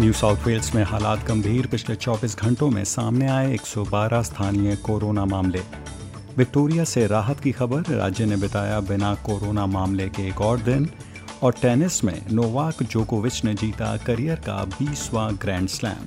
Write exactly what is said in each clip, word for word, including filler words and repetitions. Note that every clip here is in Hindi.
न्यू साउथ वेल्स में हालात गंभीर। पिछले चौबीस घंटों में सामने आए एक सौ बारह स्थानीय कोरोना मामले। विक्टोरिया से राहत की खबर, राज्य ने बिताया बिना कोरोना मामले के एक और दिन। और टेनिस में नोवाक जोकोविच ने जीता करियर का बीसवां grand slam.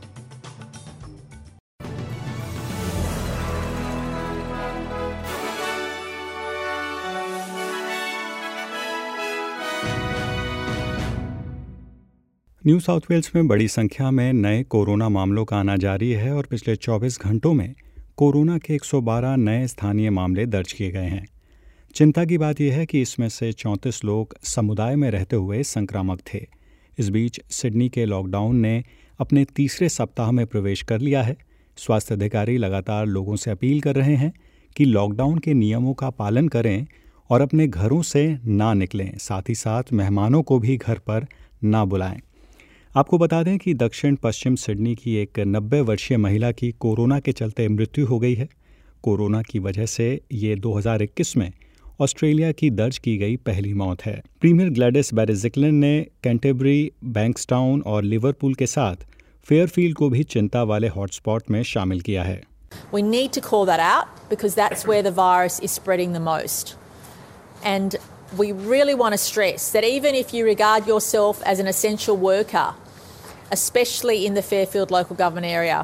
New South Wales में बड़ी संख्या में नए कोरोना मामलों का आना जारी है और पिछले चौबीस घंटों में कोरोना के एक सौ बारह नए स्थानीय मामले दर्ज किए गए हैं। चिंता की बात यह है कि इसमें से चौंतीस लोग समुदाय में रहते हुए संक्रामक थे। इस बीच सिडनी के लॉकडाउन ने अपने तीसरे सप्ताह में प्रवेश कर लिया है। स्वास्थ्य अधिकारी लगातार लोगों से अपील कर रहे हैं कि लॉकडाउन के नियमों का पालन करें और अपने घरों से ना निकलें, साथ ही साथ मेहमानों को भी घर पर ना बुलाएं। आपको बता दें कि दक्षिण पश्चिम सिडनी की एक नब्बे वर्षीय महिला की कोरोना के चलते मृत्यु हो गई है। कोरोना की वजह से ये दो हज़ार इक्कीस में ऑस्ट्रेलिया की दर्ज की गई पहली मौत है। प्रीमियर ग्लैडिस बेरेज़िक्लिन ने कैंटरबरी, बैंक्सटाउन और लिवरपूल के साथ फेयरफील्ड को भी चिंता वाले हॉटस्पॉट में शामिल किया है। We need to call that out because that's where the virus is spreading the most. And we really want to stress that even if you regard yourself as an essential worker, especially in the Fairfield local government area,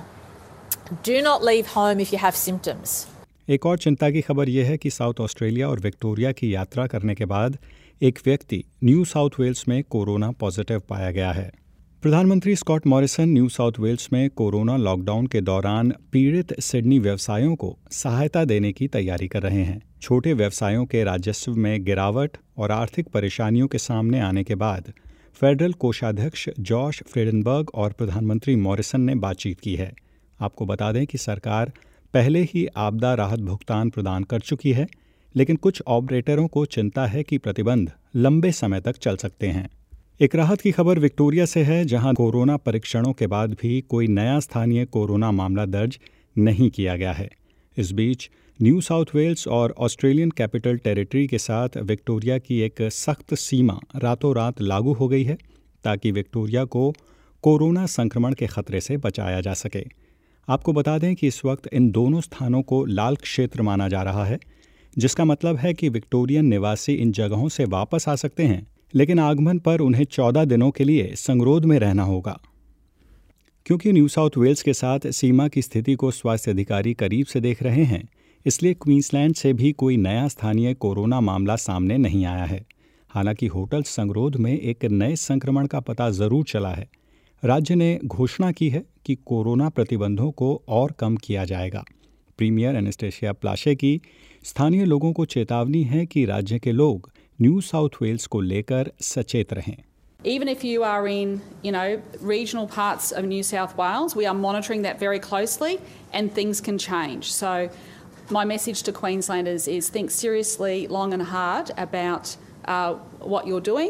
do not leave home if you have symptoms. एक और चिंता की खबर यह है कि साउथ ऑस्ट्रेलिया और विक्टोरिया की यात्रा करने के बाद एक व्यक्ति न्यू साउथ वेल्स में कोरोना पॉजिटिव पाया गया है। प्रधानमंत्री Scott Morrison New South Wales में कोरोना लॉकडाउन के दौरान पीड़ित सिडनी व्यवसायों को सहायता देने की तैयारी कर रहे हैं। छोटे व्यवसायों के राजस्व में गिरावट और आर्थिक परेशानियों के सामने आने के बाद फेडरल कोषाध्यक्ष जॉश फ्रेडनबर्ग और प्रधानमंत्री मॉरिसन ने बातचीत की है। आपको बता दें कि सरकार पहले ही आपदा राहत भुगतान प्रदान कर चुकी है, लेकिन कुछ ऑपरेटरों को चिंता है कि प्रतिबंध लंबे समय तक चल सकते हैं। एक राहत की खबर विक्टोरिया से है, जहां कोरोना परीक्षणों के बाद भी कोई नया स्थानीय कोरोना मामला दर्ज नहीं किया गया है। इस बीच न्यू साउथ वेल्स और ऑस्ट्रेलियन कैपिटल टेरिटरी के साथ विक्टोरिया की एक सख्त सीमा रातों रात लागू हो गई है, ताकि विक्टोरिया को कोरोना संक्रमण के खतरे से बचाया जा सके। आपको बता दें कि इस वक्त इन दोनों स्थानों को लाल क्षेत्र माना जा रहा है, जिसका मतलब है कि विक्टोरियन निवासी इन जगहों से वापस आ सकते हैं, लेकिन आगमन पर उन्हें चौदह दिनों के लिए संगरोध में रहना होगा। क्योंकि न्यू साउथ वेल्स के साथ सीमा की स्थिति को स्वास्थ्य अधिकारी करीब से देख रहे हैं, इसलिए क्वींसलैंड से भी कोई नया स्थानीय कोरोना मामला सामने नहीं आया है। हालांकि होटल संगरोध में एक नए संक्रमण का पता जरूर चला है। राज्य ने घोषणा की है कि कोरोना प्रतिबंधों को और कम किया जाएगा। प्रीमियर एनेस्टेशिया प्लाशे की स्थानीय लोगों को चेतावनी है कि राज्य के लोग न्यू साउथ वेल्स को लेकर सचेत रहें। Even if you are in, you know, regional parts of New South Wales, we are monitoring that very closely and things can change. So my message to Queenslanders is think seriously, long and hard about uh, what you're doing.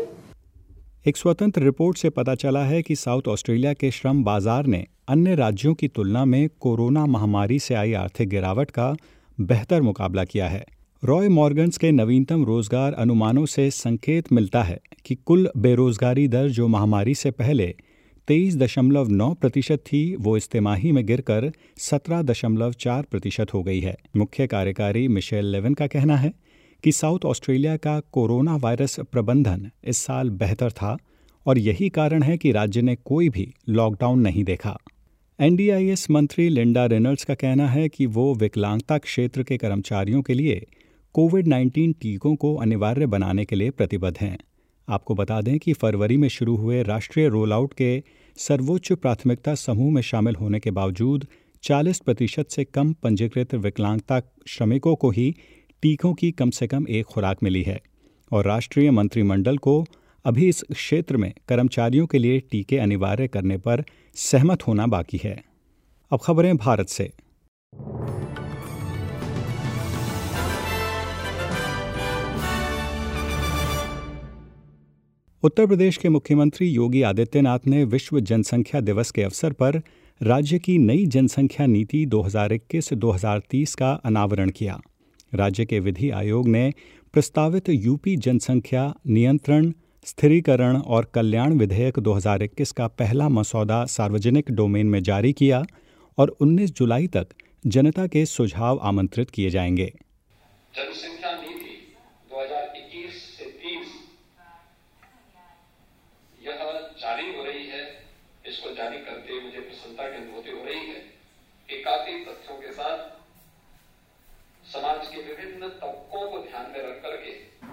एक स्वतंत्र रिपोर्ट से पता चला है कि साउथ ऑस्ट्रेलिया के श्रम बाजार ने अन्य राज्यों की तुलना में कोरोना महामारी से आई आर्थिक गिरावट का बेहतर मुकाबला किया है। रॉय मॉर्गन्स के नवीनतम रोजगार अनुमानों से संकेत मिलता है कि कुल बेरोजगारी दर जो महामारी से पहले तेईस दशमलव नौ प्रतिशत थी, वो इस तिमाही में गिरकर सत्रह दशमलव चार प्रतिशत हो गई है। मुख्य कार्यकारी मिशेल लेविन का कहना है कि साउथ ऑस्ट्रेलिया का कोरोना वायरस प्रबंधन इस साल बेहतर था और यही कारण है कि राज्य ने कोई भी लॉकडाउन नहीं देखा। एन डी आई एस मंत्री लिंडा रेनल्ड्स का कहना है कि वो विकलांगता क्षेत्र के कर्मचारियों के लिए कोविड नाइन्टीन टीकों को अनिवार्य बनाने के लिए प्रतिबद्ध हैं। आपको बता दें कि फरवरी में शुरू हुए राष्ट्रीय रोल आउट के सर्वोच्च प्राथमिकता समूह में शामिल होने के बावजूद चालीस प्रतिशत से कम पंजीकृत विकलांगता श्रमिकों को ही टीकों की कम से कम एक खुराक मिली है और राष्ट्रीय मंत्रिमंडल को अभी इस क्षेत्र में कर्मचारियों के लिए टीके अनिवार्य करने पर सहमत होना बाकी है। अब खबरें भारत से। उत्तर प्रदेश के मुख्यमंत्री योगी आदित्यनाथ ने विश्व जनसंख्या दिवस के अवसर पर राज्य की नई जनसंख्या नीति दो हज़ार इक्कीस दो हज़ार तीस का अनावरण किया। राज्य के विधि आयोग ने प्रस्तावित यूपी जनसंख्या नियंत्रण स्थिरीकरण और कल्याण विधेयक दो हज़ार इक्कीस का पहला मसौदा सार्वजनिक डोमेन में जारी किया और उन्नीस जुलाई तक जनता के सुझाव आमंत्रित किए जाएंगे। जनसंख्या नीति दो हज़ार इक्कीस से तीस यह जारी हो रही है। इसको जारी करते मुझे प्रसन्नता की अनुभूति हो रही है कि काफी तथ्यों के साथ समाज के विभिन्न तबकों को ध्यान में रख करके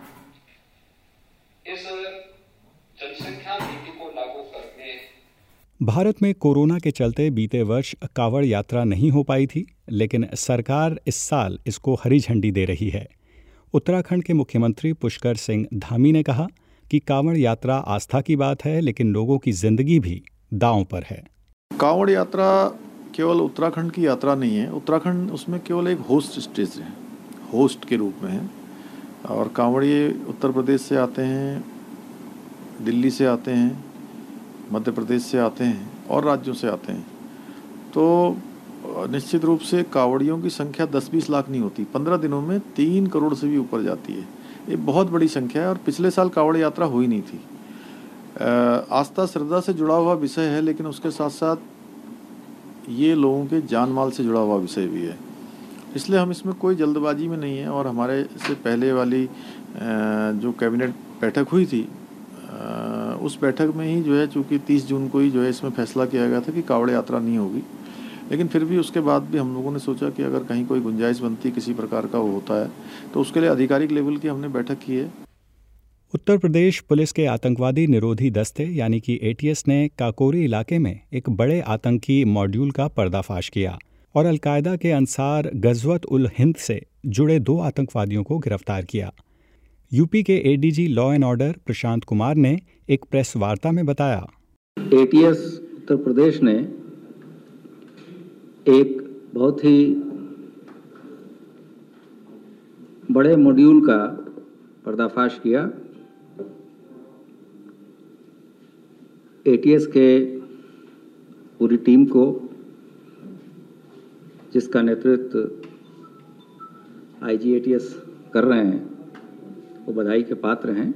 इस जनसंख्या नीति को लागू करने। भारत में कोरोना के चलते बीते वर्ष कांवड़ यात्रा नहीं हो पाई थी, लेकिन सरकार इस साल इसको हरी झंडी दे रही है। उत्तराखंड के मुख्यमंत्री पुष्कर सिंह धामी ने कहा कि कांवड़ यात्रा आस्था की बात है, लेकिन लोगों की जिंदगी भी दांव पर है। कांवड़ यात्रा केवल उत्तराखंड की यात्रा नहीं है। उत्तराखंड उसमें केवल एक होस्ट स्टेट है, होस्ट के रूप में है। और कांवड़िए उत्तर प्रदेश से आते हैं, दिल्ली से आते हैं, मध्य प्रदेश से आते हैं और राज्यों से आते हैं। तो निश्चित रूप से कांवड़ियों की संख्या दस बीस लाख नहीं होती, पंद्रह दिनों में तीन करोड़ से भी ऊपर जाती है। ये बहुत बड़ी संख्या है और पिछले साल कांवड़ यात्रा हुई नहीं थी। आस्था श्रद्धा से जुड़ा हुआ विषय है, लेकिन उसके साथ साथ ये लोगों के जान माल से जुड़ा हुआ विषय भी है। इसलिए हम इसमें कोई जल्दबाजी में नहीं है। और हमारे से पहले वाली जो कैबिनेट बैठक हुई थी, उस बैठक में ही जो है, चूँकि तीस जून को ही जो है इसमें फैसला किया गया था कि कांवड़ यात्रा नहीं होगी। लेकिन फिर भी उसके बाद भी हम लोगों ने सोचा कि अगर कहीं कोई गुंजाइश बनती किसी प्रकार का वो होता है तो उसके लिए आधिकारिक लेवल की हमने बैठक की है। उत्तर प्रदेश पुलिस के आतंकवादी निरोधी दस्ते यानी कि ए टी एस ने काकोरी इलाके में एक बड़े आतंकी मॉड्यूल का पर्दाफाश किया और अलकायदा के अंसार गजवत उल हिंद से जुड़े दो आतंकवादियों को गिरफ्तार किया। यूपी के A D G law and order Prashant Kumar ने एक प्रेस वार्ता में बताया, A T S Uttar Pradesh ने एक बहुत ही बड़े मॉड्यूल का पर्दाफाश किया। ए टी एस के पूरी टीम को, जिसका नेतृत्व आई जी ए टी एस कर रहे हैं, वो बधाई के पात्र हैं।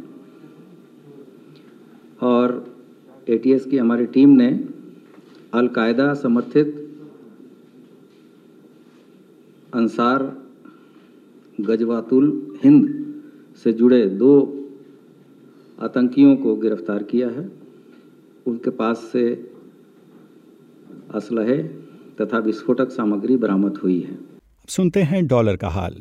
और ए टी एस की हमारी टीम ने अल कायदा समर्थित अंसार गजवातुल हिंद से जुड़े दो आतंकियों को गिरफ्तार किया है। उनके पास से असलहे तथा विस्फोटक सामग्री बरामद हुई है। अब सुनते हैं डॉलर का हाल।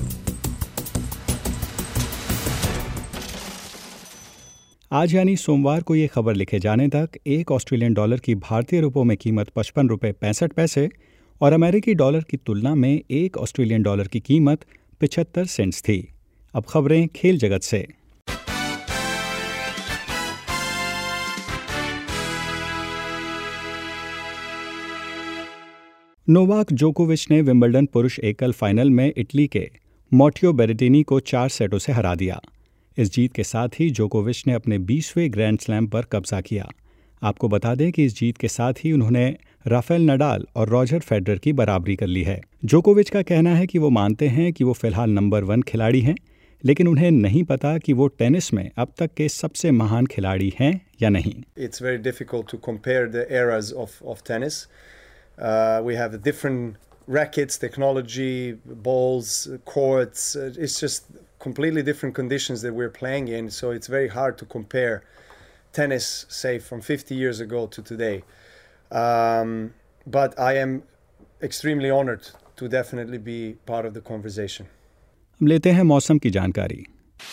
आज यानी सोमवार को ये खबर लिखे जाने तक एक ऑस्ट्रेलियन डॉलर की भारतीय रुपयों में कीमत पचपन रुपये पैंसठ पैसे और अमेरिकी डॉलर की तुलना में एक ऑस्ट्रेलियन डॉलर की कीमत पिछहत्तर सेंट्स थी। अब खबरें खेल जगत से। नोवाक जोकोविच ने विंबलडन पुरुष एकल फाइनल में इटली के मॉटियो बेरेटिनी को चार सेटों से हरा दिया। इस जीत के साथ ही जोकोविच ने अपने बीसवें ग्रैंड स्लैम पर कब्जा किया। आपको बता दें कि इस जीत के साथ ही उन्होंने राफेल नडाल और रॉजर फेडरर की बराबरी कर ली है। जोकोविच का कहना है कि वो मानते हैं कि वो फिलहाल नंबर वन खिलाड़ी हैं, लेकिन उन्हें नहीं पता कि वो टेनिस में अब तक के सबसे महान खिलाड़ी हैं या नहीं। It's very difficult to compare the eras of of tennis. Uh, we have different rackets, technology, balls, courts. It's just completely different conditions that we're playing in, so it's very hard to compare tennis, say, from fifty years ago to today. Um, but I am extremely honored to definitely be part of the conversation. हम लेते हैं मौसम की जानकारी।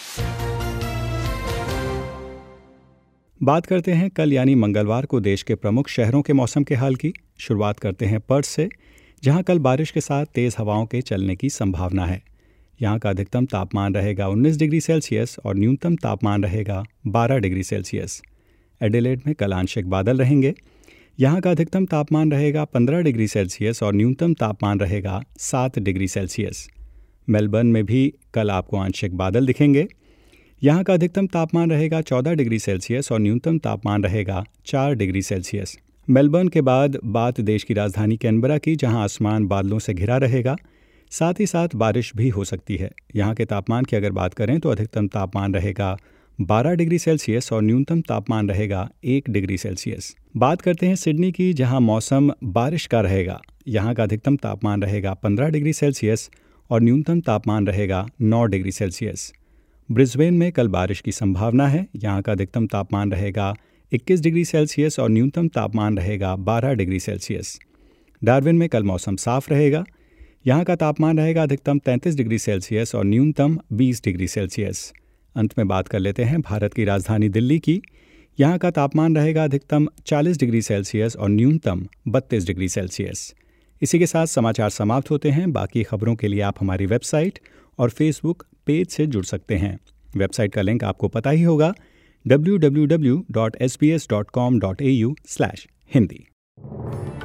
बात करते हैं कल यानी मंगलवार को देश के प्रमुख शहरों के मौसम के हाल की। शुरुआत करते हैं पर्थ से, जहां कल बारिश के साथ तेज़ हवाओं के चलने की संभावना है। यहां का अधिकतम तापमान रहेगा उन्नीस डिग्री सेल्सियस और न्यूनतम तापमान रहेगा बारह डिग्री सेल्सियस। एडिलेड में कल आंशिक बादल रहेंगे। यहां का अधिकतम तापमान रहेगा पंद्रह डिग्री सेल्सियस और न्यूनतम तापमान रहेगा सात डिग्री सेल्सियस। मेलबर्न में भी कल आपको आंशिक बादल दिखेंगे। यहाँ का अधिकतम तापमान रहेगा चौदह डिग्री सेल्सियस और न्यूनतम तापमान रहेगा चार डिग्री सेल्सियस। मेलबर्न के बाद बात देश की राजधानी कैनबरा की, जहाँ आसमान बादलों से घिरा रहेगा, साथ ही साथ बारिश भी हो सकती है। यहाँ के तापमान की अगर बात करें तो अधिकतम तापमान रहेगा बारह डिग्री सेल्सियस और न्यूनतम तापमान रहेगा एक डिग्री सेल्सियस। बात करते हैं सिडनी की, जहां मौसम बारिश का रहेगा। यहां का अधिकतम तापमान रहेगा पंद्रह डिग्री सेल्सियस और न्यूनतम तापमान रहेगा नौ डिग्री सेल्सियस। ब्रिस्बेन में कल बारिश की संभावना है। यहां का अधिकतम तापमान रहेगा इक्कीस डिग्री सेल्सियस और न्यूनतम तापमान रहेगा बारह डिग्री सेल्सियस। डार्विन में कल मौसम साफ रहेगा। यहाँ का तापमान रहेगा अधिकतम तैंतीस डिग्री सेल्सियस और न्यूनतम बीस डिग्री सेल्सियस। अंत में बात कर लेते हैं भारत की राजधानी दिल्ली की। यहाँ का तापमान रहेगा अधिकतम चालीस डिग्री सेल्सियस और न्यूनतम बत्तीस डिग्री सेल्सियस। इसी के साथ समाचार समाप्त होते हैं। बाकी खबरों के लिए आप हमारी वेबसाइट और फेसबुक पेज से जुड़ सकते हैं। वेबसाइट का लिंक आपको पता ही होगा, W W W dot S B S dot com dot A U slash Hindi.